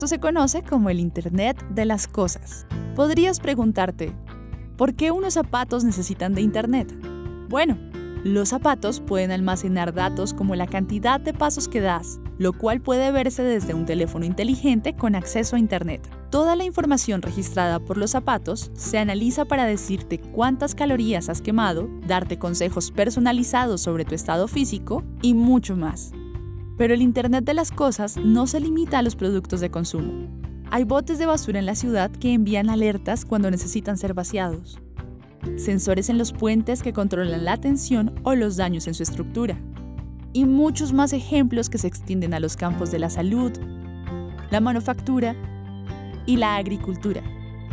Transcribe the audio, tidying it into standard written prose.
Esto se conoce como el Internet de las cosas. Podrías preguntarte, ¿por qué unos zapatos necesitan de Internet? Bueno, los zapatos pueden almacenar datos como la cantidad de pasos que das, lo cual puede verse desde un teléfono inteligente con acceso a Internet. Toda la información registrada por los zapatos se analiza para decirte cuántas calorías has quemado, darte consejos personalizados sobre tu estado físico y mucho más. Pero el Internet de las cosas no se limita a los productos de consumo. Hay botes de basura en la ciudad que envían alertas cuando necesitan ser vaciados. Sensores en los puentes que controlan la tensión o los daños en su estructura. Y muchos más ejemplos que se extienden a los campos de la salud, la manufactura y la agricultura.